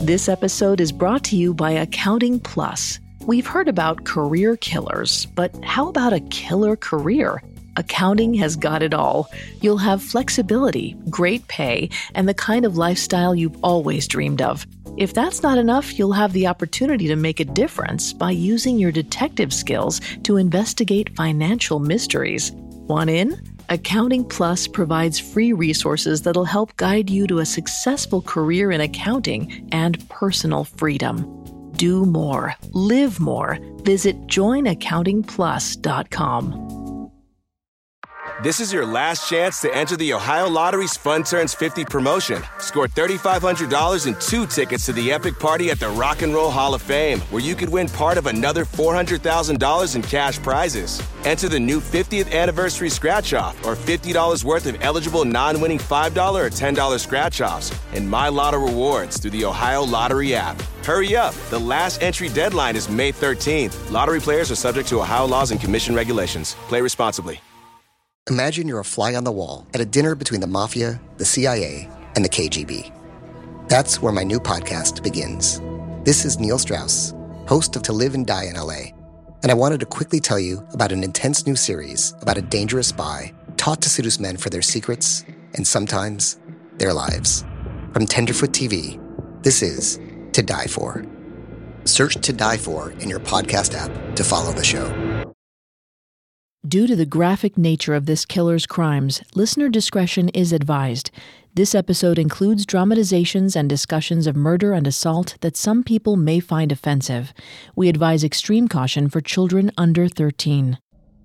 This episode is brought to you by Accounting Plus. We've heard about career killers, but how about a killer career? Accounting has got it all. You'll have flexibility, great pay, and the kind of lifestyle you've always dreamed of. If that's not enough, you'll have the opportunity to make a difference by using your detective skills to investigate financial mysteries. Want in? Accounting Plus provides free resources that'll help guide you to a successful career in accounting and personal freedom. Do more. Live more. Visit joinaccountingplus.com. This is your last chance to enter the Ohio Lottery's Fun Turns 50 promotion. Score $3,500 and 2 tickets to the epic party at the Rock and Roll Hall of Fame, where you could win part of another $400,000 in cash prizes. Enter the new 50th anniversary scratch-off or $50 worth of eligible non-winning $5 or $10 scratch-offs and My Lotto rewards through the Ohio Lottery app. Hurry up. The last entry deadline is May 13th. Lottery players are subject to Ohio laws and commission regulations. Play responsibly. Imagine you're a fly on the wall at a dinner between the Mafia, the CIA, and the KGB. That's where my new podcast begins. This is Neil Strauss, host of To Live and Die in LA, and I wanted to quickly tell you about an intense new series about a dangerous spy taught to seduce men for their secrets and sometimes their lives. From Tenderfoot TV, this is To Die For. Search To Die For in your podcast app to follow the show. Due to the graphic nature of this killer's crimes, listener discretion is advised. This episode includes dramatizations and discussions of murder and assault that some people may find offensive. We advise extreme caution for children under 13.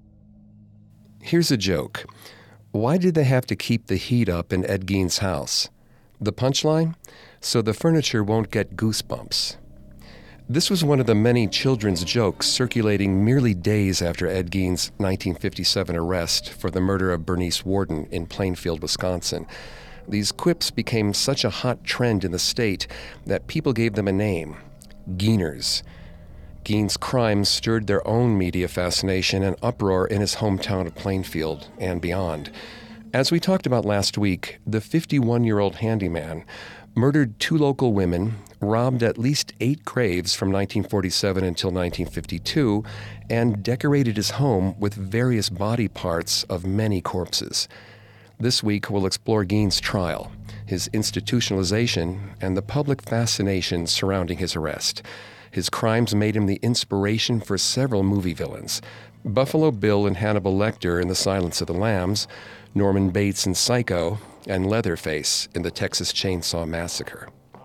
Here's a joke. Why did they have to keep the heat up in Ed Gein's house? The punchline? So the furniture won't get goosebumps. This was one of the many children's jokes circulating merely days after Ed Gein's 1957 arrest for the murder of Bernice Worden in Plainfield, Wisconsin. These quips became such a hot trend in the state that people gave them a name, Geiners. Gein's crimes stirred their own media fascination and uproar in his hometown of Plainfield and beyond. As we talked about last week, the 51-year-old handyman murdered 2 local women, robbed at least 8 graves from 1947 until 1952, and decorated his home with various body parts of many corpses. This week, we'll explore Gein's trial, his institutionalization, and the public fascination surrounding his arrest. His crimes made him the inspiration for several movie villains: Buffalo Bill and Hannibal Lecter in The Silence of the Lambs, Norman Bates in Psycho, and Leatherface in the Texas Chainsaw Massacre.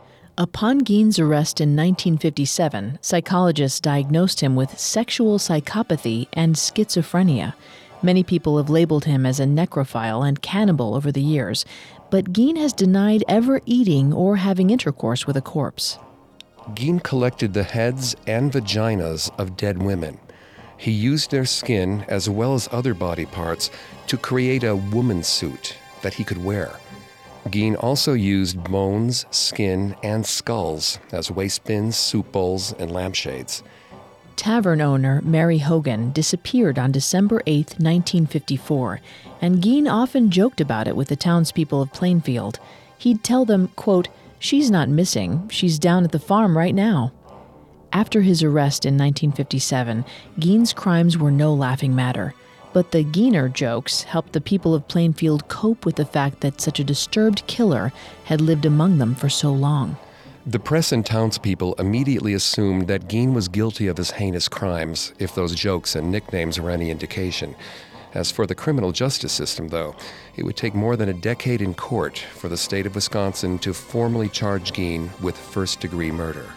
Upon Gein's arrest in 1957, psychologists diagnosed him with sexual psychopathy and schizophrenia. Many people have labeled him as a necrophile and cannibal over the years, but Gein has denied ever eating or having intercourse with a corpse. Gein collected the heads and vaginas of dead women. He used their skin, as well as other body parts, to create a woman's suit that he could wear. Gein also used bones, skin, and skulls as wastebins, soup bowls, and lampshades. Tavern owner Mary Hogan disappeared on December 8, 1954, and Gein often joked about it with the townspeople of Plainfield. He'd tell them, quote, "She's not missing. She's down at the farm right now." After his arrest in 1957, Gein's crimes were no laughing matter. But the Geiner jokes helped the people of Plainfield cope with the fact that such a disturbed killer had lived among them for so long. The press and townspeople immediately assumed that Gein was guilty of his heinous crimes, if those jokes and nicknames were any indication. As for the criminal justice system, though, it would take more than a decade in court for the state of Wisconsin to formally charge Gein with first-degree murder.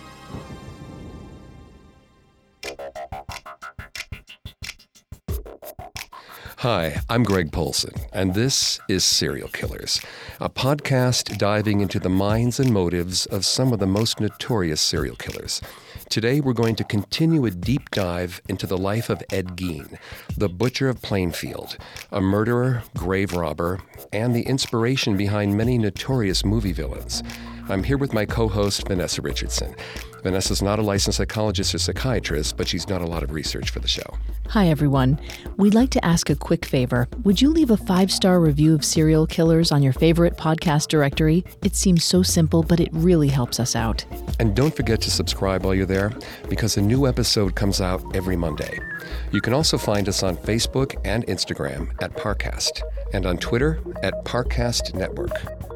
Hi, I'm Greg Polson, and this is Serial Killers, a podcast diving into the minds and motives of some of the most notorious serial killers. Today, we're going to continue a deep dive into the life of Ed Gein, the butcher of Plainfield, a murderer, grave robber, and the inspiration behind many notorious movie villains. I'm here with my co-host, Vanessa Richardson. Vanessa's not a licensed psychologist or psychiatrist, but she's done a lot of research for the show. Hi, everyone. We'd like to ask a quick favor. Would you leave a 5-star review of serial killers on your favorite podcast directory? It seems so simple, but it really helps us out. And don't forget to subscribe while you're there, because a new episode comes out every Monday. You can also find us on Facebook and Instagram at Parcast, and on Twitter at Parcast Network.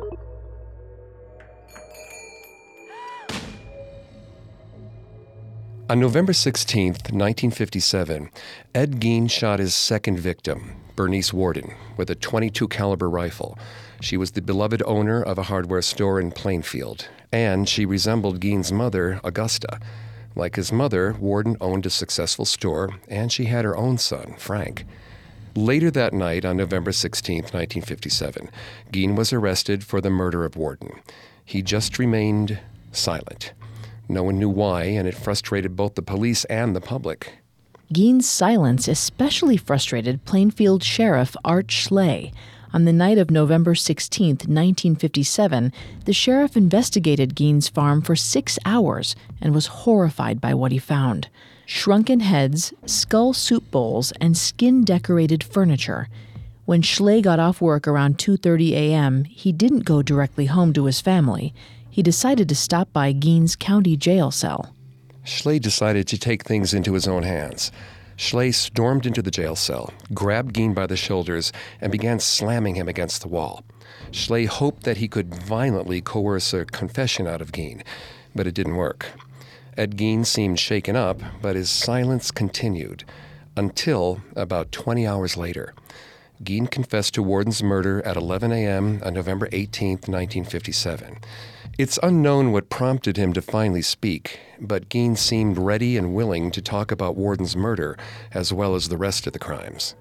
On November 16, 1957, Ed Gein shot his second victim, Bernice Worden, with a .22 caliber rifle. She was the beloved owner of a hardware store in Plainfield, and she resembled Gein's mother, Augusta. Like his mother, Worden owned a successful store, and she had her own son, Frank. Later that night, on November 16, 1957, Gein was arrested for the murder of Worden. He just remained silent. No one knew why, and it frustrated both the police and the public. Gein's silence especially frustrated Plainfield Sheriff Art Schley. On the night of November 16, 1957, the sheriff investigated Gein's farm for 6 hours and was horrified by what he found. Shrunken heads, skull soup bowls, and skin-decorated furniture. When Schley got off work around 2:30 a.m., he didn't go directly home to his family. He decided to stop by Gein's county jail cell. Schley decided to take things into his own hands. Schley stormed into the jail cell, grabbed Gein by the shoulders, and began slamming him against the wall. Schley hoped that he could violently coerce a confession out of Gein, but it didn't work. Ed Gein seemed shaken up, but his silence continued, until about 20 hours later. Gein confessed to Worden's murder at 11 a.m. on November 18, 1957. It's unknown what prompted him to finally speak, but Gein seemed ready and willing to talk about Worden's murder as well as the rest of the crimes.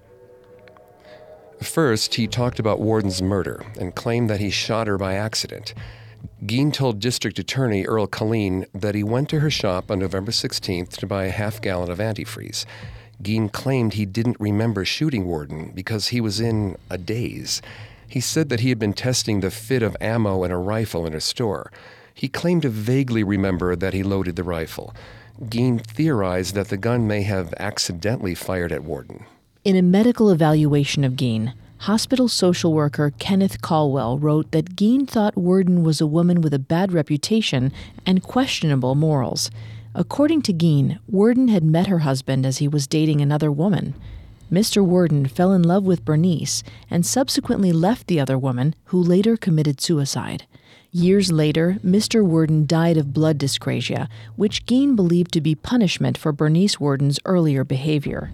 First, he talked about Worden's murder and claimed that he shot her by accident. Gein told District Attorney Earl Killeen that he went to her shop on November 16th to buy a half-gallon of antifreeze. Gein claimed he didn't remember shooting Worden because he was in a daze. He said that he had been testing the fit of ammo in a rifle in a store. He claimed to vaguely remember that he loaded the rifle. Gein theorized that the gun may have accidentally fired at Worden. In a medical evaluation of Gein, hospital social worker Kenneth Caldwell wrote that Gein thought Worden was a woman with a bad reputation and questionable morals. According to Gein, Worden had met her husband as he was dating another woman. Mr. Worden fell in love with Bernice and subsequently left the other woman, who later committed suicide. Years later, Mr. Worden died of blood dyscrasia, which Gein believed to be punishment for Bernice Worden's earlier behavior.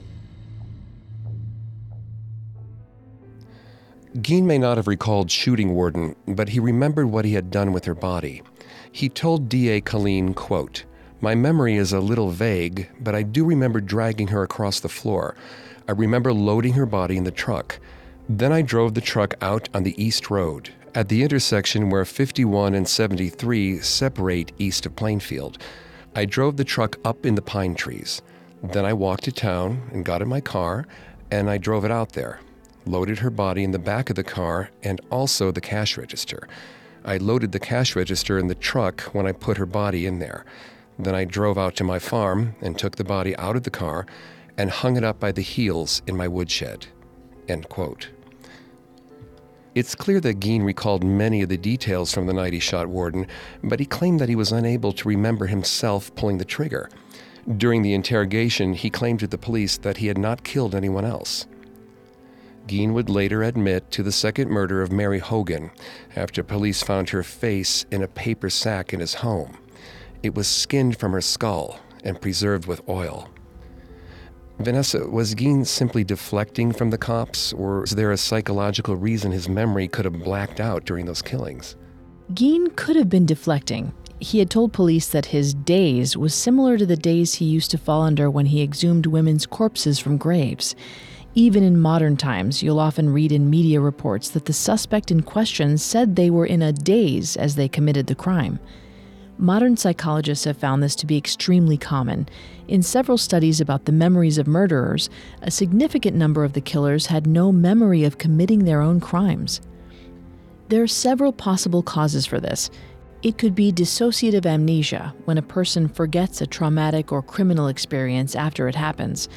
Gein may not have recalled shooting Worden, but he remembered what he had done with her body. He told D.A. Killeen, quote, "My memory is a little vague, but I do remember dragging her across the floor. I remember loading her body in the truck. Then I drove the truck out on the East Road, at the intersection where 51 and 73 separate east of Plainfield. I drove the truck up in the pine trees. Then I walked to town and got in my car, and I drove it out there. Loaded her body in the back of the car and also the cash register. I loaded the cash register in the truck when I put her body in there. Then I drove out to my farm and took the body out of the car and hung it up by the heels in my woodshed." End quote. It's clear that Gein recalled many of the details from the night he shot Worden, but he claimed that he was unable to remember himself pulling the trigger. During the interrogation, he claimed to the police that he had not killed anyone else. Gein would later admit to the second murder of Mary Hogan after police found her face in a paper sack in his home. It was skinned from her skull and preserved with oil. Vanessa, was Gein simply deflecting from the cops, or is there a psychological reason his memory could have blacked out during those killings? Gein could have been deflecting. He had told police that his daze was similar to the daze he used to fall under when he exhumed women's corpses from graves. Even in modern times, you'll often read in media reports that the suspect in question said they were in a daze as they committed the crime. Modern psychologists have found this to be extremely common. In several studies about the memories of murderers, a significant number of the killers had no memory of committing their own crimes. There are several possible causes for this. It could be dissociative amnesia, when a person forgets a traumatic or criminal experience after it happens.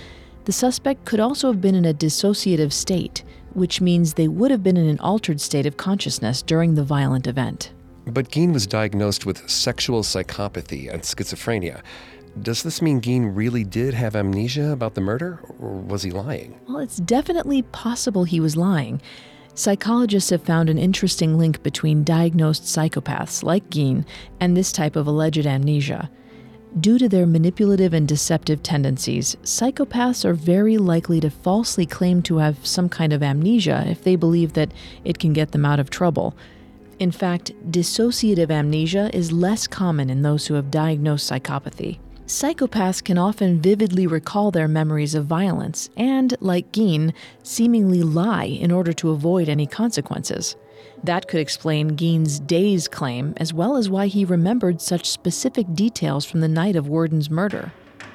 The suspect could also have been in a dissociative state, which means they would have been in an altered state of consciousness during the violent event. But Gein was diagnosed with sexual psychopathy and schizophrenia. Does this mean Gein really did have amnesia about the murder, or was he lying? Well, it's definitely possible he was lying. Psychologists have found an interesting link between diagnosed psychopaths like Gein and this type of alleged amnesia. Due to their manipulative and deceptive tendencies, psychopaths are very likely to falsely claim to have some kind of amnesia if they believe that it can get them out of trouble. In fact, dissociative amnesia is less common in those who have diagnosed psychopathy. Psychopaths can often vividly recall their memories of violence and, like Gein, seemingly lie in order to avoid any consequences. That could explain Gein's daze claim, as well as why he remembered such specific details from the night of Worden's murder.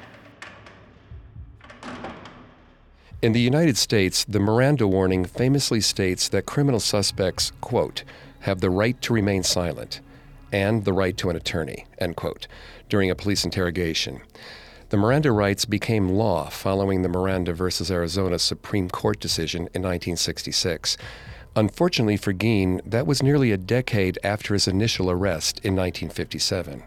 In the United States, the Miranda warning famously states that criminal suspects, quote, have the right to remain silent and the right to an attorney, end quote, during a police interrogation. The Miranda rights became law following the Miranda v. Arizona Supreme Court decision in 1966. Unfortunately for Gein, that was nearly a decade after his initial arrest in 1957.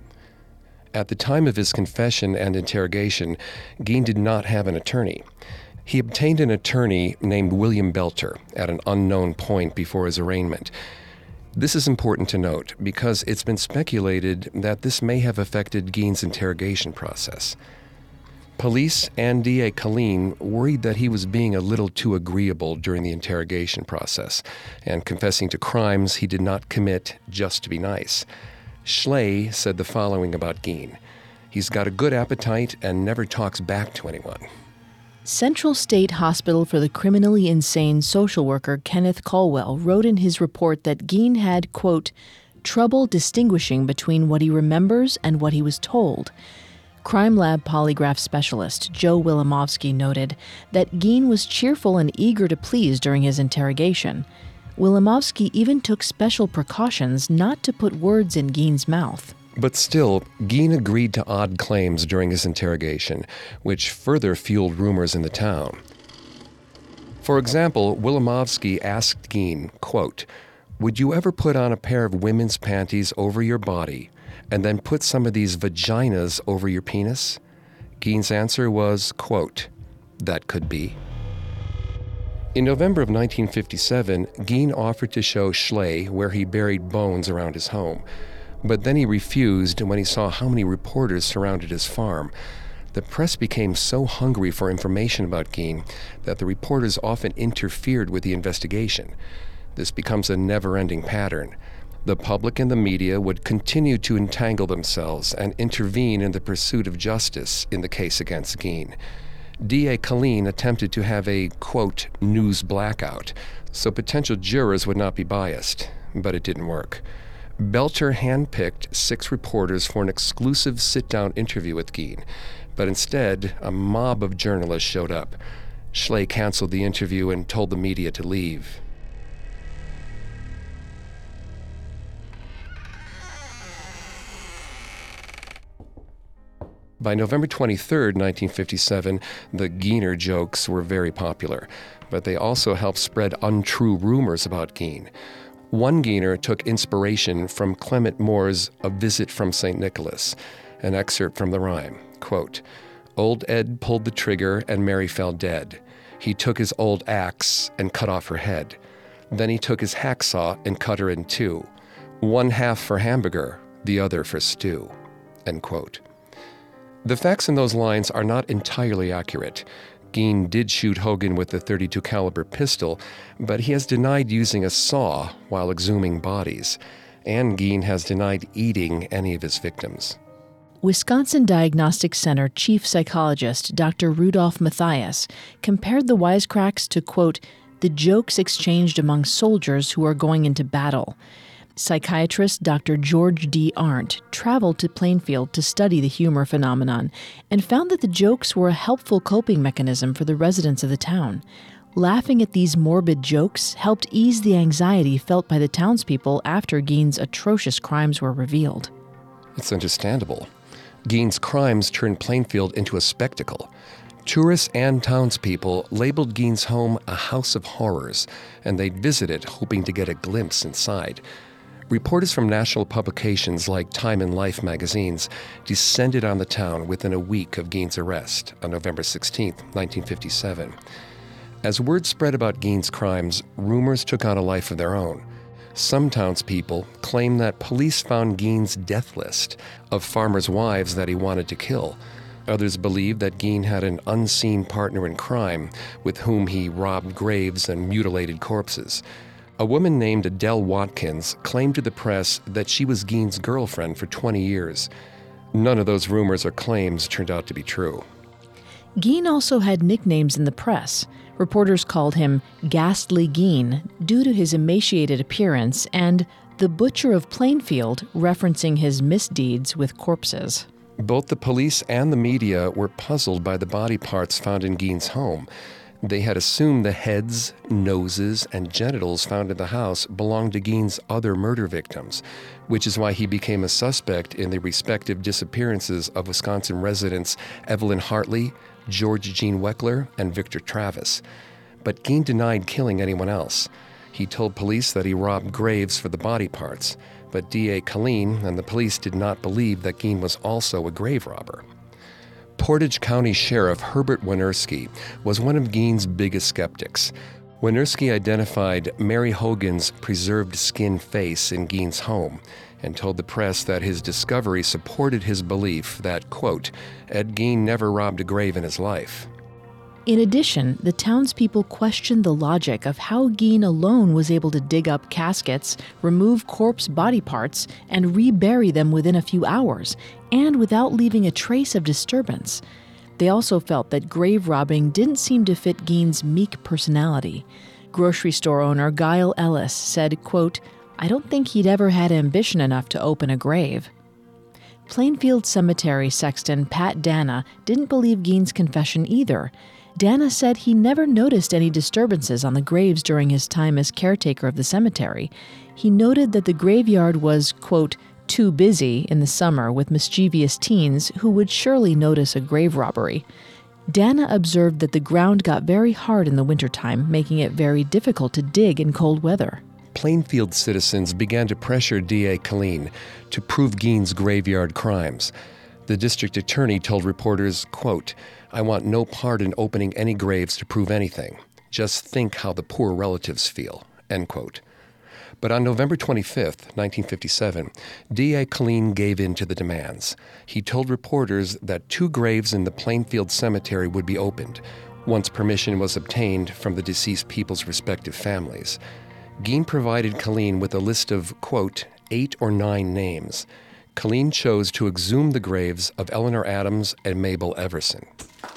At the time of his confession and interrogation, Gein did not have an attorney. He obtained an attorney named William Belter at an unknown point before his arraignment. This is important to note because it's been speculated that this may have affected Gein's interrogation process. Police and D.A. Killeen worried that he was being a little too agreeable during the interrogation process and confessing to crimes he did not commit just to be nice. Schley said the following about Gein: "He's got a good appetite and never talks back to anyone." Central State Hospital for the Criminally Insane social worker Kenneth Colwell wrote in his report that Gein had, quote, trouble distinguishing between what he remembers and what he was told. Crime Lab polygraph specialist Joe Wilimowski noted that Gein was cheerful and eager to please during his interrogation. Wilimowski even took special precautions not to put words in Gein's mouth. But still, Gein agreed to odd claims during his interrogation, which further fueled rumors in the town. For example, Wilimowski asked Gein, quote, "Would you ever put on a pair of women's panties over your body and then put some of these vaginas over your penis?" Gein's answer was, quote, "That could be." In November of 1957, Gein offered to show Schley where he buried bones around his home. But then he refused when he saw how many reporters surrounded his farm. The press became so hungry for information about Gein that the reporters often interfered with the investigation. This becomes a never-ending pattern. The public and the media would continue to entangle themselves and intervene in the pursuit of justice in the case against Gein. D.A. Killeen attempted to have a, quote, news blackout, so potential jurors would not be biased, but it didn't work. Belter handpicked 6 reporters for an exclusive sit-down interview with Gein, but instead, a mob of journalists showed up. Schley canceled the interview and told the media to leave. By November 23, 1957, the Geiner jokes were very popular, but they also helped spread untrue rumors about Gein. One Geiner took inspiration from Clement Moore's A Visit from St. Nicholas, an excerpt from the rhyme, quote, "Old Ed pulled the trigger and Mary fell dead. He took his old axe and cut off her head. Then he took his hacksaw and cut her in two. One half for hamburger, the other for stew," end quote. The facts in those lines are not entirely accurate. Gein did shoot Hogan with the .32 caliber pistol, but he has denied using a saw while exhuming bodies, and Gein has denied eating any of his victims. Wisconsin Diagnostic Center chief psychologist Dr. Rudolph Matthias compared the wisecracks to, quote, the jokes exchanged among soldiers who are going into battle. Psychiatrist Dr. George D. Arndt traveled to Plainfield to study the humor phenomenon and found that the jokes were a helpful coping mechanism for the residents of the town. Laughing at these morbid jokes helped ease the anxiety felt by the townspeople after Gein's atrocious crimes were revealed. It's understandable. Gein's crimes turned Plainfield into a spectacle. Tourists and townspeople labeled Gein's home a house of horrors, and they'd visit it hoping to get a glimpse inside. Reporters from national publications like Time and Life magazines descended on the town within a week of Gein's arrest on November 16, 1957. As word spread about Gein's crimes, rumors took on a life of their own. Some townspeople claimed that police found Gein's death list of farmers' wives that he wanted to kill. Others believed that Gein had an unseen partner in crime with whom he robbed graves and mutilated corpses. A woman named Adele Watkins claimed to the press that she was Gein's girlfriend for 20 years. None of those rumors or claims turned out to be true. Gein also had nicknames in the press. Reporters called him Ghastly Gein due to his emaciated appearance and the Butcher of Plainfield, referencing his misdeeds with corpses. Both the police and the media were puzzled by the body parts found in Gein's home. They had assumed the heads, noses, and genitals found in the house belonged to Gein's other murder victims, which is why he became a suspect in the respective disappearances of Wisconsin residents Evelyn Hartley, George Gene Weckler, and Victor Travis. But Gein denied killing anyone else. He told police that he robbed graves for the body parts, but D.A. Killeen and the police did not believe that Gein was also a grave robber. Portage County Sheriff Herbert Winiarski was one of Gein's biggest skeptics. Winiarski identified Mary Hogan's preserved skin face in Gein's home and told the press that his discovery supported his belief that, quote, Ed Gein never robbed a grave in his life. In addition, the townspeople questioned the logic of how Gein alone was able to dig up caskets, remove corpse body parts, and rebury them within a few hours, and without leaving a trace of disturbance. They also felt that grave robbing didn't seem to fit Gein's meek personality. Grocery store owner Guile Ellis said, quote, I don't think he'd ever had ambition enough to open a grave. Plainfield Cemetery sexton Pat Dana didn't believe Gein's confession either. Dana said he never noticed any disturbances on the graves during his time as caretaker of the cemetery. He noted that the graveyard was, quote, too busy in the summer with mischievous teens who would surely notice a grave robbery. Dana observed that the ground got very hard in the wintertime, making it very difficult to dig in cold weather. Plainfield citizens began to pressure D.A. Killeen to prove Gein's graveyard crimes. The district attorney told reporters, quote, I want no part in opening any graves to prove anything. Just think how the poor relatives feel, end quote. But on November 25, 1957, D.A. Killeen gave in to the demands. He told reporters that 2 graves in the Plainfield Cemetery would be opened, once permission was obtained from the deceased people's respective families. Gein provided Killeen with a list of, quote, 8 or 9 names. Killeen chose to exhume the graves of Eleanor Adams and Mabel Everson.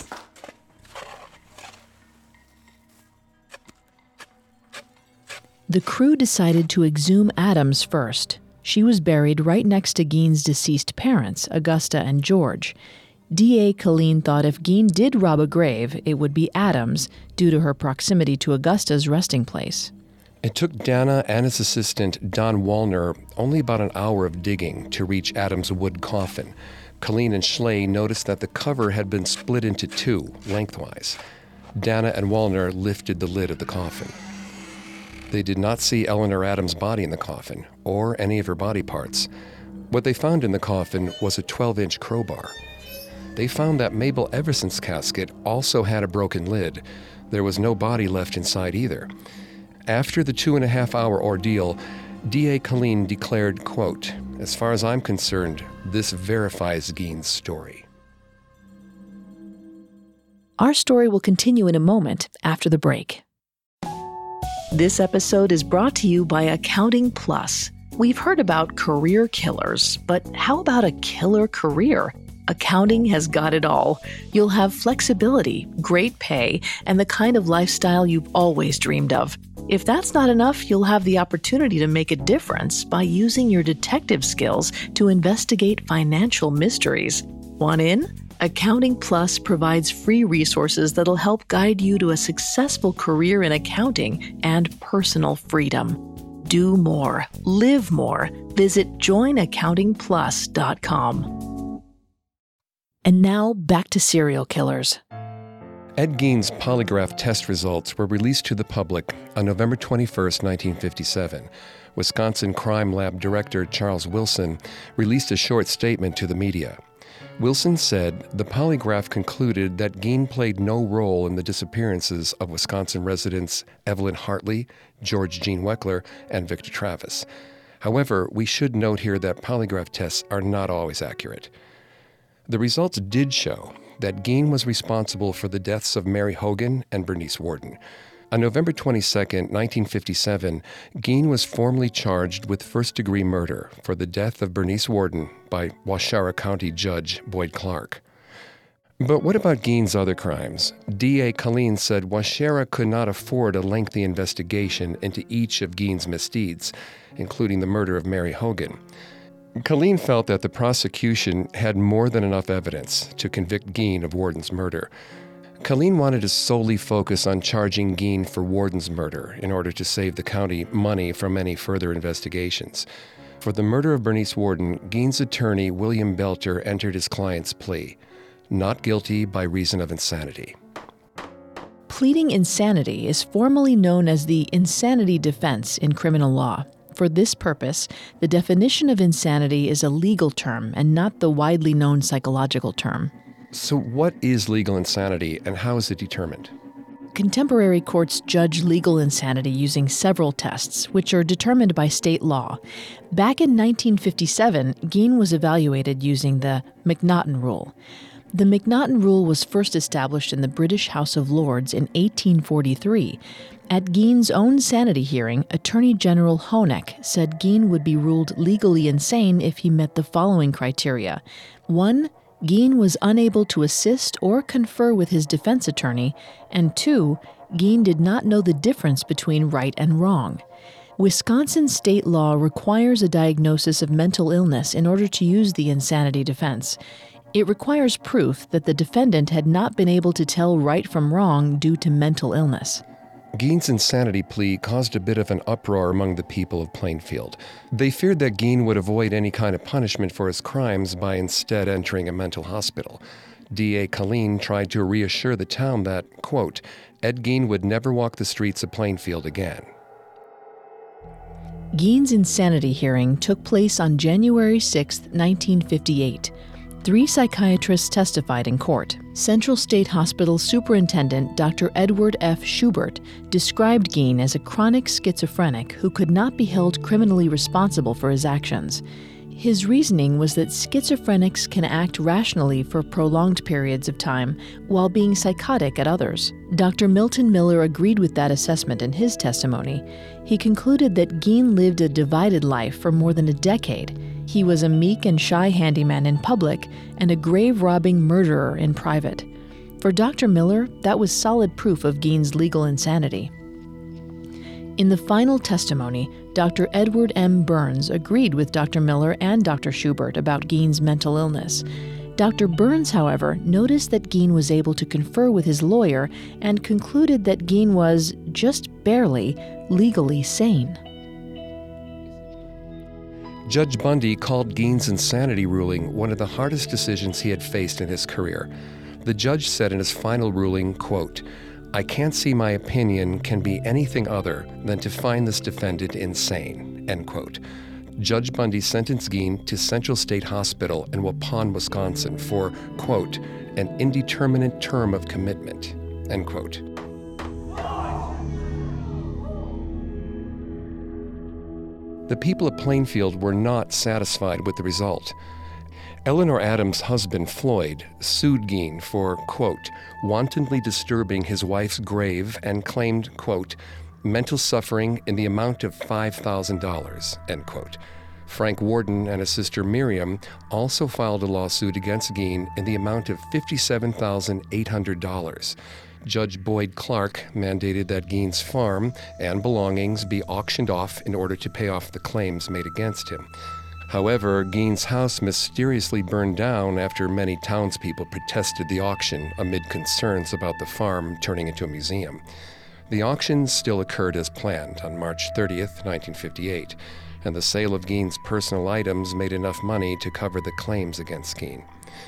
The crew decided to exhume Adams first. She was buried right next to Gein's deceased parents, Augusta and George. D.A. Killeen thought if Gein did rob a grave, it would be Adams, due to her proximity to Augusta's resting place. It took Dana and his assistant, Don Wallner, only about an hour of digging to reach Adams' wood coffin. Killeen and Schley noticed that the cover had been split into 2, lengthwise. Dana and Wallner lifted the lid of the coffin. They did not see Eleanor Adams' body in the coffin, or any of her body parts. What they found in the coffin was a 12-inch crowbar. They found that Mabel Everson's casket also had a broken lid. There was no body left inside either. After the 2.5-hour ordeal, D.A. Killeen declared, quote, as far as I'm concerned, this verifies Gein's story. Our story will continue in a moment after the break. This episode is brought to you by Accounting Plus. We've heard about career killers, but how about a killer career? Accounting has got it all. You'll have flexibility, great pay, and the kind of lifestyle you've always dreamed of. If that's not enough, you'll have the opportunity to make a difference by using your detective skills to investigate financial mysteries. Want in? Accounting Plus provides free resources that'll help guide you to a successful career in accounting and personal freedom. Do more. Live more. Visit joinaccountingplus.com. And now back to serial killers. Ed Gein's polygraph test results were released to the public on November 21, 1957. Wisconsin Crime Lab Director Charles Wilson released a short statement to the media. Wilson said the polygraph concluded that Gein played no role in the disappearances of Wisconsin residents Evelyn Hartley, George Gene Weckler, and Victor Travis. However, we should note here that polygraph tests are not always accurate. The results did show that Gein was responsible for the deaths of Mary Hogan and Bernice Worden. On November 22, 1957, Gein was formally charged with first-degree murder for the death of Bernice Worden by Waushara County Judge Boyd Clark. But what about Gein's other crimes? D.A. Colleen said Waushara could not afford a lengthy investigation into each of Gein's misdeeds, including the murder of Mary Hogan. Colleen felt that the prosecution had more than enough evidence to convict Gein of Worden's murder. Colleen wanted to solely focus on charging Gein for Worden's murder in order to save the county money from any further investigations. For the murder of Bernice Worden, Gein's attorney, William Belter, entered his client's plea, not guilty by reason of insanity. Pleading insanity is formally known as the insanity defense in criminal law. For this purpose, the definition of insanity is a legal term and not the widely known psychological term. So what is legal insanity and how is it determined? Contemporary courts judge legal insanity using several tests, which are determined by state law. Back in 1957, Gein was evaluated using the Macnaghten Rule. The Macnaghten Rule was first established in the British House of Lords in 1843. At Gein's own sanity hearing, Attorney General Honeck said Gein would be ruled legally insane if he met the following criteria. 1. Gein was unable to assist or confer with his defense attorney, and 2. Gein did not know the difference between right and wrong. Wisconsin state law requires a diagnosis of mental illness in order to use the insanity defense. It requires proof that the defendant had not been able to tell right from wrong due to mental illness. Gein's insanity plea caused a bit of an uproar among the people of Plainfield. They feared that Gein would avoid any kind of punishment for his crimes by instead entering a mental hospital. D.A. Colleen tried to reassure the town that, quote, Ed Gein would never walk the streets of Plainfield again. Gein's insanity hearing took place on January 6, 1958. 3 psychiatrists testified in court. Central State Hospital Superintendent Dr. Edward F. Schubert described Gein as a chronic schizophrenic who could not be held criminally responsible for his actions. His reasoning was that schizophrenics can act rationally for prolonged periods of time while being psychotic at others. Dr. Milton Miller agreed with that assessment in his testimony. He concluded that Gein lived a divided life for more than a decade. He was a meek and shy handyman in public and a grave-robbing murderer in private. For Dr. Miller, that was solid proof of Gein's legal insanity. In the final testimony, Dr. Edward M. Burns agreed with Dr. Miller and Dr. Schubert about Gein's mental illness. Dr. Burns, however, noticed that Gein was able to confer with his lawyer and concluded that Gein was, just barely, legally sane. Judge Bundy called Gein's insanity ruling one of the hardest decisions he had faced in his career. The judge said in his final ruling, quote, I can't see my opinion can be anything other than to find this defendant insane, end quote. Judge Bundy sentenced Gein to Central State Hospital in Waupun, Wisconsin for, quote, an indeterminate term of commitment, end quote. The people of Plainfield were not satisfied with the result. Eleanor Adams' husband, Floyd, sued Gein for, quote, wantonly disturbing his wife's grave and claimed, quote, mental suffering in the amount of $5,000, end quote. Frank Worden and his sister Miriam also filed a lawsuit against Gein in the amount of $57,800. Judge Boyd Clark mandated that Gein's farm and belongings be auctioned off in order to pay off the claims made against him. However, Gein's house mysteriously burned down after many townspeople protested the auction amid concerns about the farm turning into a museum. The auction still occurred as planned on March 30th, 1958, and the sale of Gein's personal items made enough money to cover the claims against Gein.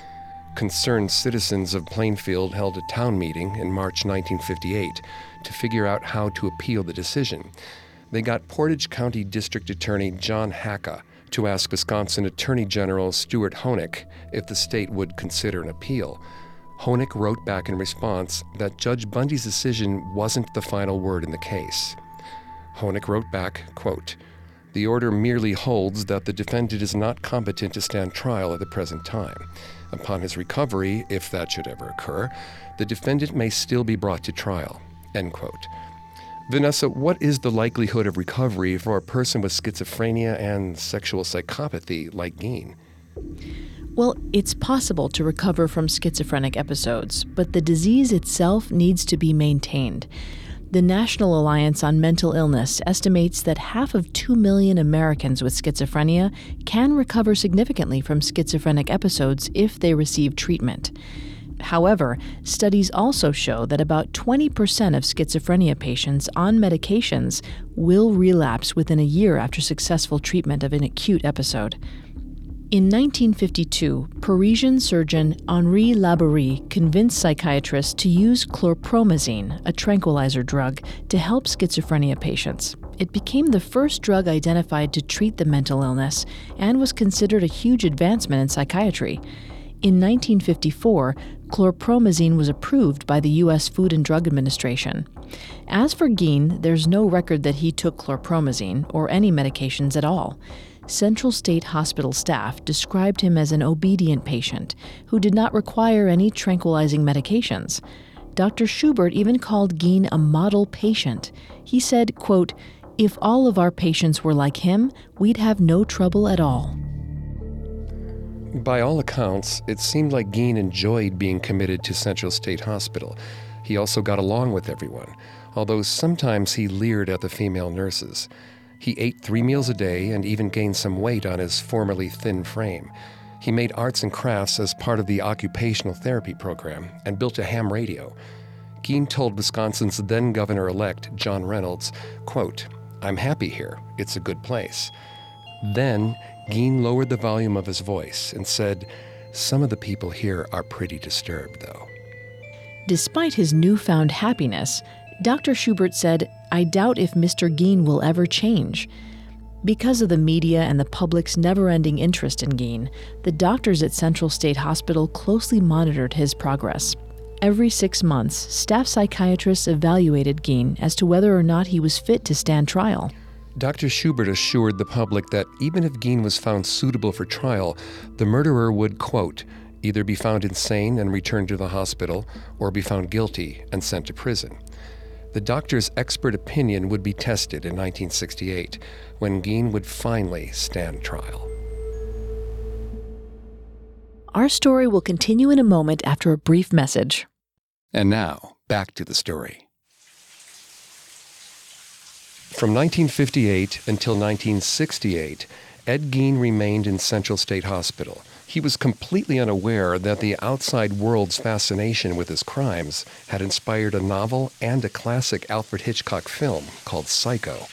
concerned citizens of Plainfield held a town meeting in March 1958 to figure out how to appeal the decision. They got Portage County District Attorney John Hacka to ask Wisconsin Attorney General Stuart Honig if the state would consider an appeal. Honig wrote back in response that Judge Bundy's decision wasn't the final word in the case. Honig wrote back, quote, "The order merely holds that the defendant is not competent to stand trial at the present time. Upon his recovery, if that should ever occur, the defendant may still be brought to trial." End quote. Vanessa, what is the likelihood of recovery for a person with schizophrenia and sexual psychopathy like Geen? Well, it's possible to recover from schizophrenic episodes, but the disease itself needs to be maintained. The National Alliance on Mental Illness estimates that half of 2 million Americans with schizophrenia can recover significantly from schizophrenic episodes if they receive treatment. However, studies also show that about 20% of schizophrenia patients on medications will relapse within a year after successful treatment of an acute episode. In 1952, Parisian surgeon Henri Laborie convinced psychiatrists to use chlorpromazine, a tranquilizer drug, to help schizophrenia patients. It became the first drug identified to treat the mental illness and was considered a huge advancement in psychiatry. In 1954, chlorpromazine was approved by the U.S. Food and Drug Administration. As for Geen, there's no record that he took chlorpromazine or any medications at all. Central State Hospital staff described him as an obedient patient who did not require any tranquilizing medications. Dr. Schubert even called Geen a model patient. He said, quote, "If all of our patients were like him, we'd have no trouble at all." By all accounts, it seemed like Geen enjoyed being committed to Central State Hospital. He also got along with everyone, although sometimes he leered at the female nurses. He ate 3 meals a day and even gained some weight on his formerly thin frame. He made arts and crafts as part of the occupational therapy program and built a ham radio. Geen told Wisconsin's then governor-elect, John Reynolds, quote, "I'm happy here. It's a good place." Then, Geen lowered the volume of his voice and said, "Some of the people here are pretty disturbed, though." Despite his newfound happiness, Dr. Schubert said, "I doubt if Mr. Geen will ever change." Because of the media and the public's never-ending interest in Geen, the doctors at Central State Hospital closely monitored his progress. Every 6 months, staff psychiatrists evaluated Geen as to whether or not he was fit to stand trial. Dr. Schubert assured the public that even if Geen was found suitable for trial, the murderer would, quote, either be found insane and returned to the hospital or be found guilty and sent to prison. The doctor's expert opinion would be tested in 1968, when Geen would finally stand trial. Our story will continue in a moment after a brief message. And now, back to the story. From 1958 until 1968, Ed Geen remained in Central State Hospital. He was completely unaware that the outside world's fascination with his crimes had inspired a novel and a classic Alfred Hitchcock film called Psycho.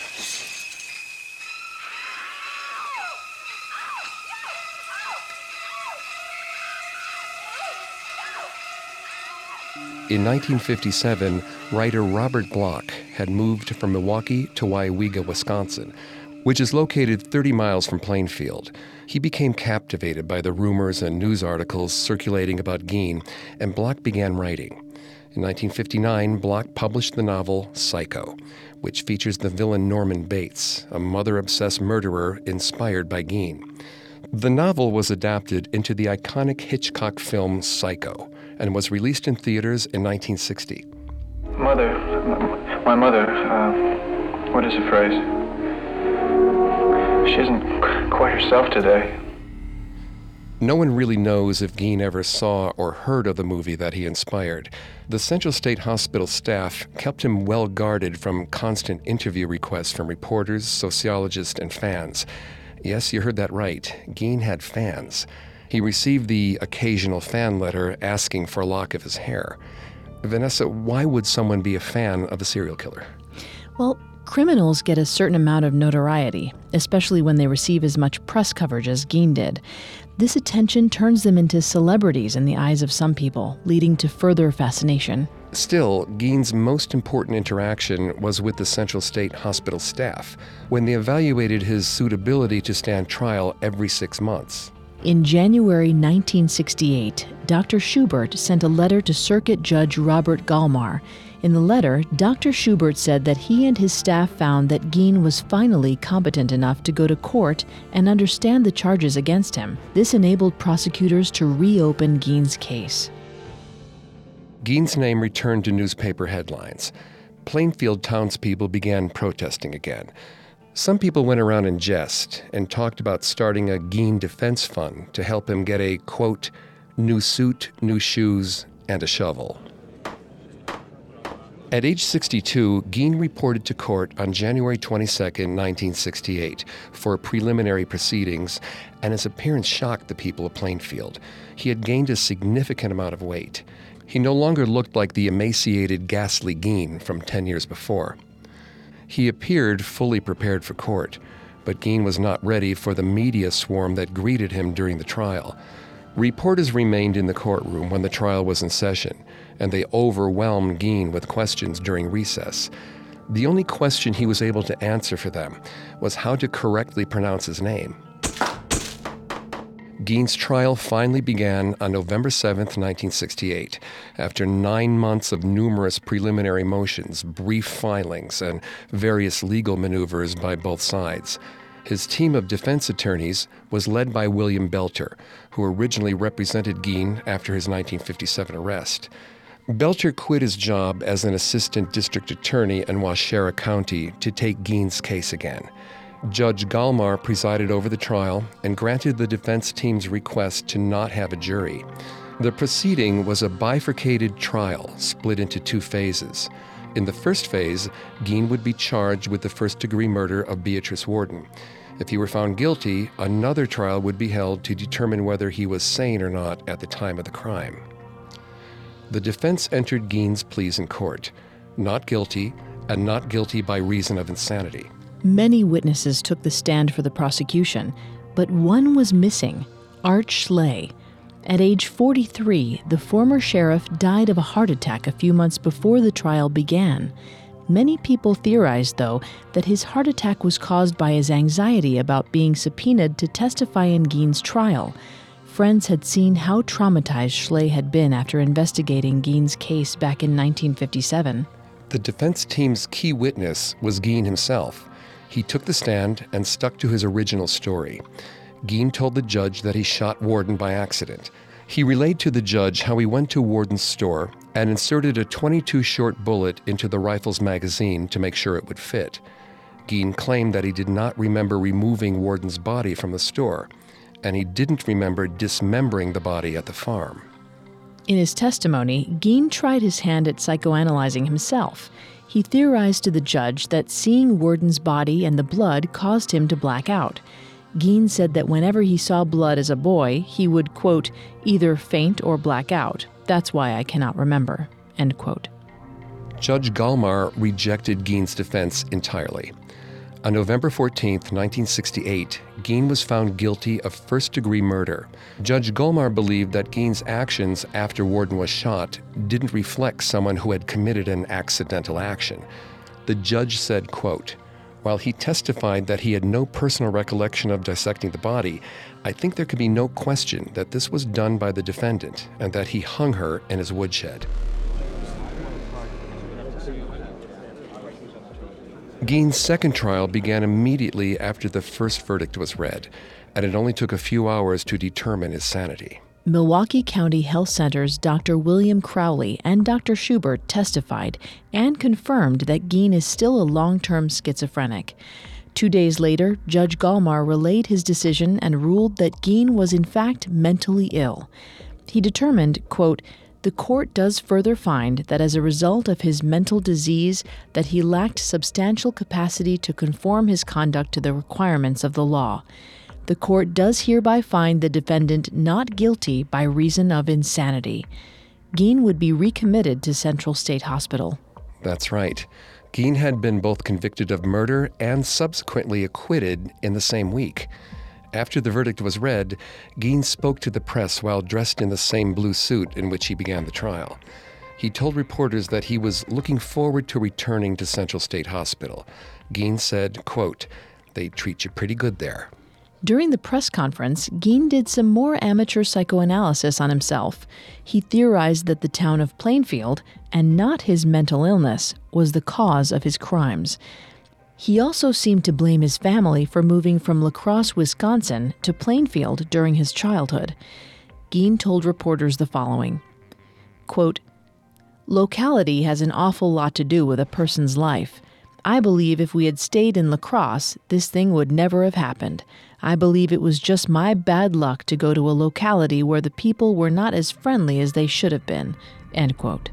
In 1957, writer Robert Bloch had moved from Milwaukee to Weyauwega, Wisconsin, which is located 30 miles from Plainfield. He became captivated by the rumors and news articles circulating about Geen, and Bloch began writing. In 1959, Bloch published the novel Psycho, which features the villain Norman Bates, a mother-obsessed murderer inspired by Geen. The novel was adapted into the iconic Hitchcock film Psycho and was released in theaters in 1960. My mother, what is the phrase? She isn't quite herself today. No one really knows if Geen ever saw or heard of the movie that he inspired. The Central State Hospital staff kept him well guarded from constant interview requests from reporters, sociologists, and fans. Yes, you heard that right. Geen had fans. He received the occasional fan letter asking for a lock of his hair. Vanessa, why would someone be a fan of a serial killer? Well, Criminals get a certain amount of notoriety, especially when they receive as much press coverage as Geen did. This attention turns them into celebrities in the eyes of some people, leading to further fascination. Still, Geen's most important interaction was with the Central State Hospital staff, when they evaluated his suitability to stand trial every 6 months. In January 1968, Dr. Schubert sent a letter to Circuit Judge Robert Galmar. In the letter, Dr. Schubert said that he and his staff found that Geen was finally competent enough to go to court and understand the charges against him. This enabled prosecutors to reopen Geen's case. Geen's name returned to newspaper headlines. Plainfield townspeople began protesting again. Some people went around in jest and talked about starting a Geen Defense Fund to help him get a, quote, new suit, new shoes, and a shovel. At age 62, Geen reported to court on January 22, 1968, for preliminary proceedings, and his appearance shocked the people of Plainfield. He had gained a significant amount of weight. He no longer looked like the emaciated, ghastly Geen from 10 years before. He appeared fully prepared for court, but Geen was not ready for the media swarm that greeted him during the trial. Reporters remained in the courtroom when the trial was in session, and they overwhelmed Geen with questions during recess. The only question he was able to answer for them was how to correctly pronounce his name. Geen's trial finally began on November 7, 1968, after 9 months of numerous preliminary motions, brief filings, and various legal maneuvers by both sides. His team of defense attorneys was led by William Belter, who originally represented Geen after his 1957 arrest. Belter quit his job as an assistant district attorney in Waushara County to take Geen's case again. Judge Galmar presided over the trial and granted the defense team's request to not have a jury. The proceeding was a bifurcated trial split into 2 phases. In the first phase, Geen would be charged with the first-degree murder of Beatrice Worden. If he were found guilty, another trial would be held to determine whether he was sane or not at the time of the crime. The defense entered Geen's pleas in court: not guilty and not guilty by reason of insanity. Many witnesses took the stand for the prosecution, but one was missing: Art Schley. At age 43, the former sheriff died of a heart attack a few months before the trial began. Many people theorized, though, that his heart attack was caused by his anxiety about being subpoenaed to testify in Geen's trial. Friends had seen how traumatized Schley had been after investigating Geen's case back in 1957. The defense team's key witness was Geen himself. He took the stand and stuck to his original story. Geen told the judge that he shot Worden by accident. He relayed to the judge how he went to Worden's store and inserted a .22 short bullet into the rifle's magazine to make sure it would fit. Geen claimed that he did not remember removing Worden's body from the store, and he didn't remember dismembering the body at the farm. In his testimony, Geen tried his hand at psychoanalyzing himself. He theorized to the judge that seeing Worden's body and the blood caused him to black out. Geen said that whenever he saw blood as a boy, he would, quote, either faint or black out. That's why I cannot remember, end quote. Judge Galmar rejected Geen's defense entirely. On November 14, 1968, Geen was found guilty of first-degree murder. Judge Galmar believed that Geen's actions after Worden was shot didn't reflect someone who had committed an accidental action. The judge said, quote, "While he testified that he had no personal recollection of dissecting the body, I think there could be no question that this was done by the defendant and that he hung her in his woodshed." Geen's second trial began immediately after the first verdict was read, and it only took a few hours to determine his sanity. Milwaukee County Health Center's Dr. William Crowley and Dr. Schubert testified and confirmed that Geen is still a long-term schizophrenic. 2 days later, Judge Galmar relayed his decision and ruled that Geen was in fact mentally ill. He determined, quote, "The court does further find that as a result of his mental disease that he lacked substantial capacity to conform his conduct to the requirements of the law. The court does hereby find the defendant not guilty by reason of insanity." Geen would be recommitted to Central State Hospital. That's right. Geen had been both convicted of murder and subsequently acquitted in the same week. After the verdict was read, Geen spoke to the press while dressed in the same blue suit in which he began the trial. He told reporters that he was looking forward to returning to Central State Hospital. Geen said, quote, "They treat you pretty good there." During the press conference, Geen did some more amateur psychoanalysis on himself. He theorized that the town of Plainfield, and not his mental illness, was the cause of his crimes. He also seemed to blame his family for moving from La Crosse, Wisconsin to Plainfield during his childhood. Geen told reporters the following, quote, "Locality has an awful lot to do with a person's life. I believe if we had stayed in La Crosse, this thing would never have happened. I believe it was just my bad luck to go to a locality where the people were not as friendly as they should have been." End quote.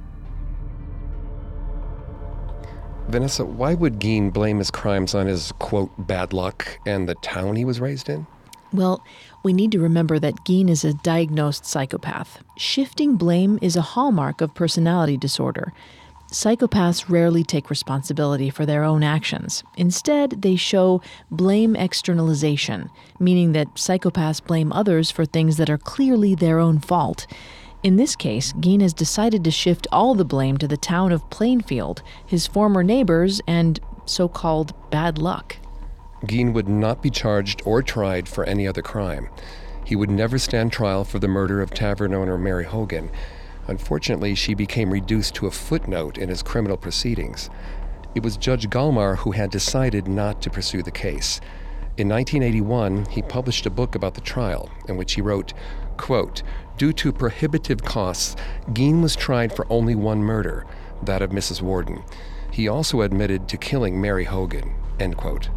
Vanessa, why would Geen blame his crimes on his, quote, bad luck and the town he was raised in? Well, we need to remember that Geen is a diagnosed psychopath. Shifting blame is a hallmark of personality disorder. Psychopaths rarely take responsibility for their own actions. Instead, they show blame externalization, meaning that psychopaths blame others for things that are clearly their own fault. In this case, Geen has decided to shift all the blame to the town of Plainfield, his former neighbors, and so-called bad luck. Geen would not be charged or tried for any other crime. He would never stand trial for the murder of tavern owner Mary Hogan. Unfortunately, she became reduced to a footnote in his criminal proceedings. It was Judge Galmar who had decided not to pursue the case. In 1981, he published a book about the trial, in which he wrote, quote, "Due to prohibitive costs, Geen was tried for only one murder, that of Mrs. Warden. He also admitted to killing Mary Hogan." End quote.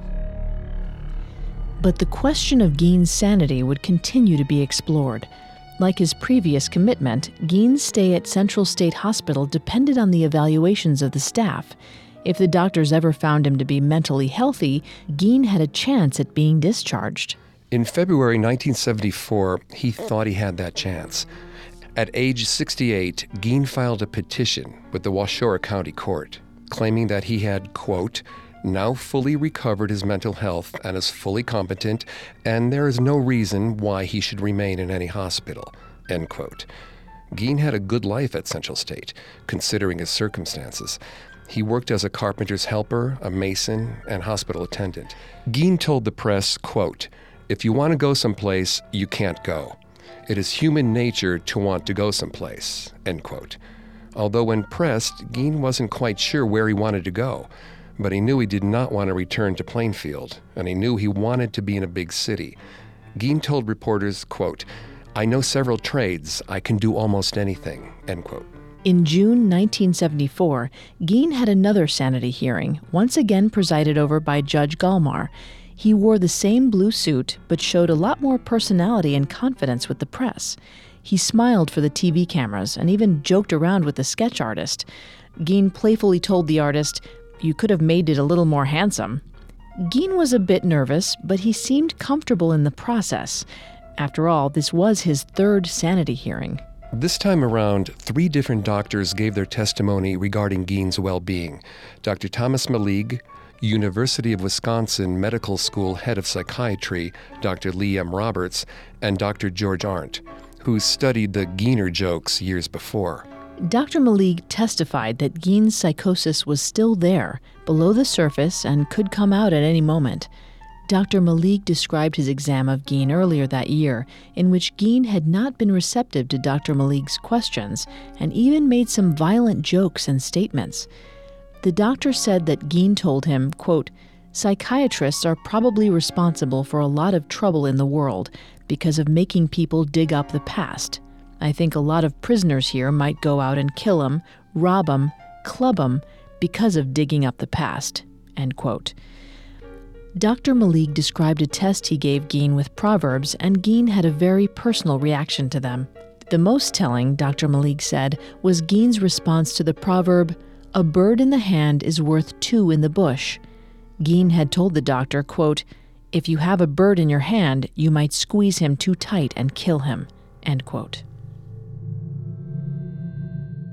But the question of Geen's sanity would continue to be explored. Like his previous commitment, Geen's stay at Central State Hospital depended on the evaluations of the staff. If the doctors ever found him to be mentally healthy, Geen had a chance at being discharged. In February 1974, he thought he had that chance. At age 68, Geen filed a petition with the Washoe County Court, claiming that he had, quote, "now fully recovered his mental health and is fully competent, and there is no reason why he should remain in any hospital," end quote. Geen had a good life at Central State, considering his circumstances. He worked as a carpenter's helper, a mason, and hospital attendant. Geen told the press, quote, "If you want to go someplace, you can't go. It is human nature to want to go someplace," end quote. Although when pressed, Geen wasn't quite sure where he wanted to go, but he knew he did not want to return to Plainfield, and he knew he wanted to be in a big city. Geen told reporters, quote, "I know several trades. I can do almost anything," end quote. In June 1974, Geen had another sanity hearing, once again presided over by Judge Galmar. He wore the same blue suit, but showed a lot more personality and confidence with the press. He smiled for the TV cameras and even joked around with the sketch artist. Geen playfully told the artist, "You could have made it a little more handsome." Geen was a bit nervous, but he seemed comfortable in the process. After all, this was his third sanity hearing. This time around, 3 different doctors gave their testimony regarding Geen's well-being. Dr. Thomas Malig, University of Wisconsin Medical School head of psychiatry, Dr. Lee M. Roberts, and Dr. George Arndt, who studied the Geener jokes years before. Dr. Malig testified that Geen's psychosis was still there, below the surface, and could come out at any moment. Dr. Malig described his exam of Geen earlier that year, in which Geen had not been receptive to Dr. Malig's questions, and even made some violent jokes and statements. The doctor said that Geen told him, quote, "Psychiatrists are probably responsible for a lot of trouble in the world because of making people dig up the past. I think a lot of prisoners here might go out and kill 'em, rob 'em, club 'em because of digging up the past," end quote. Dr. Malig described a test he gave Geen with proverbs, and Geen had a very personal reaction to them. The most telling, Dr. Malig said, was Geen's response to the proverb, "A bird in the hand is worth 2 in the bush." Geen had told the doctor, quote, "If you have a bird in your hand, you might squeeze him too tight and kill him," end quote.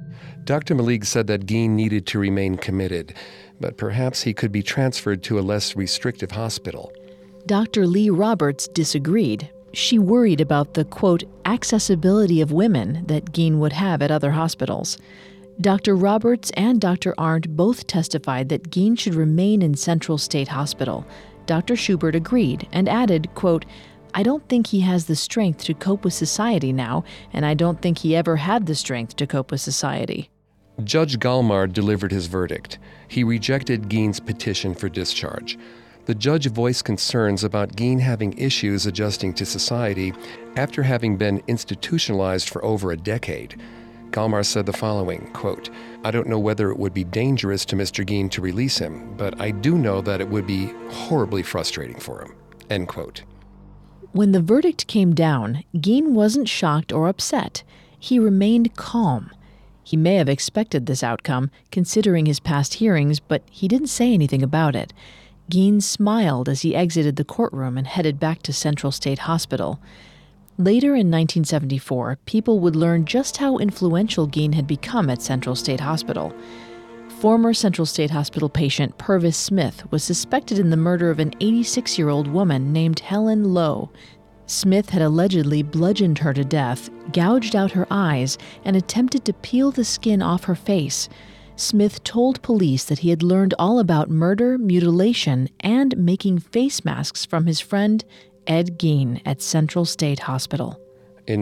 Dr. Maligue said that Geen needed to remain committed, but perhaps he could be transferred to a less restrictive hospital. Dr. Lee Roberts disagreed. She worried about the, quote, accessibility of women that Geen would have at other hospitals. Dr. Roberts and Dr. Arndt both testified that Geen should remain in Central State Hospital. Dr. Schubert agreed and added, quote, I don't think he has the strength to cope with society now, and I don't think he ever had the strength to cope with society. Judge Galmar delivered his verdict. He rejected Geen's petition for discharge. The judge voiced concerns about Geen having issues adjusting to society after having been institutionalized for over a decade. Galmar said the following, quote, I don't know whether it would be dangerous to Mr. Geen to release him, but I do know that it would be horribly frustrating for him, end quote. When the verdict came down, Geen wasn't shocked or upset. He remained calm. He may have expected this outcome, considering his past hearings, but he didn't say anything about it. Geen smiled as he exited the courtroom and headed back to Central State Hospital. Later in 1974, people would learn just how influential Geen had become at Central State Hospital. Former Central State Hospital patient Purvis Smith was suspected in the murder of an 86-year-old woman named Helen Lowe. Smith had allegedly bludgeoned her to death, gouged out her eyes, and attempted to peel the skin off her face. Smith told police that he had learned all about murder, mutilation, and making face masks from his friend Ed Geen at Central State Hospital. In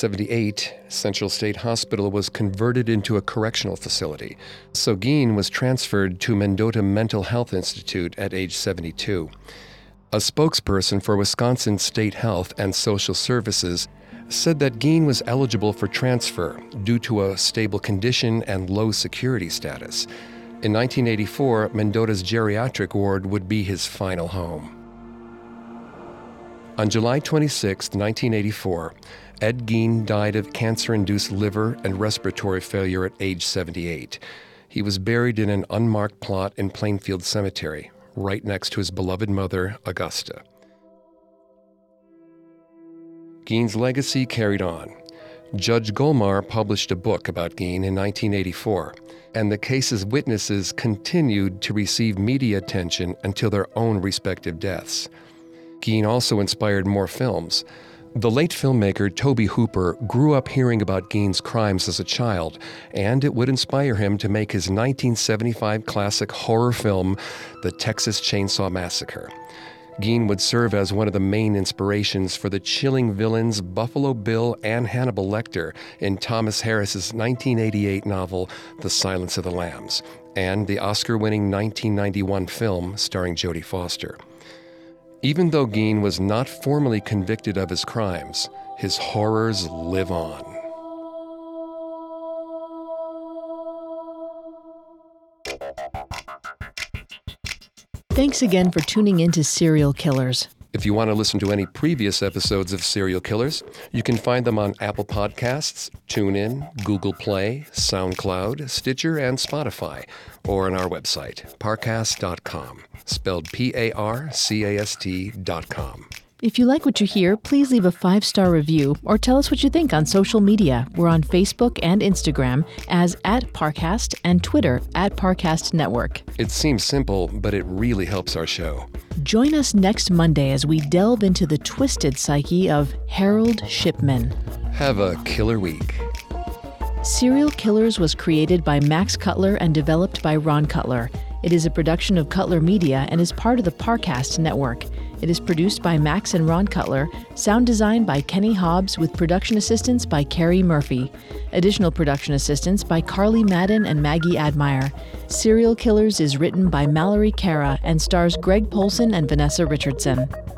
1978, Central State Hospital was converted into a correctional facility, so Geen was transferred to Mendota Mental Health Institute at age 72. A spokesperson for Wisconsin State Health and Social Services said that Geen was eligible for transfer due to a stable condition and low security status. In 1984, Mendota's geriatric ward would be his final home. On July 26, 1984, Ed Geen died of cancer-induced liver and respiratory failure at age 78. He was buried in an unmarked plot in Plainfield Cemetery, right next to his beloved mother, Augusta. Geen's legacy carried on. Judge Galmar published a book about Geen in 1984, and the case's witnesses continued to receive media attention until their own respective deaths. Geen also inspired more films. The late filmmaker Tobe Hooper grew up hearing about Geen's crimes as a child, and it would inspire him to make his 1975 classic horror film, The Texas Chainsaw Massacre. Geen would serve as one of the main inspirations for the chilling villains Buffalo Bill and Hannibal Lecter in Thomas Harris's 1988 novel, The Silence of the Lambs, and the Oscar-winning 1991 film starring Jodie Foster. Even though Geen was not formally convicted of his crimes, his horrors live on. Thanks again for tuning in to Serial Killers. If you want to listen to any previous episodes of Serial Killers, you can find them on Apple Podcasts, TuneIn, Google Play, SoundCloud, Stitcher, and Spotify, or on our website, parcast.com, spelled Parcast.com. If you like what you hear, please leave a 5-star review or tell us what you think on social media. We're on Facebook and Instagram as @Parcast and Twitter @Parcast Network. It seems simple, but it really helps our show. Join us next Monday as we delve into the twisted psyche of Harold Shipman. Have a killer week. Serial Killers was created by Max Cutler and developed by Ron Cutler. It is a production of Cutler Media and is part of the Parcast Network. It is produced by Max and Ron Cutler, sound design by Kenny Hobbs with production assistance by Carrie Murphy. Additional production assistance by Carly Madden and Maggie Admire. Serial Killers is written by Mallory Cara and stars Greg Polson and Vanessa Richardson.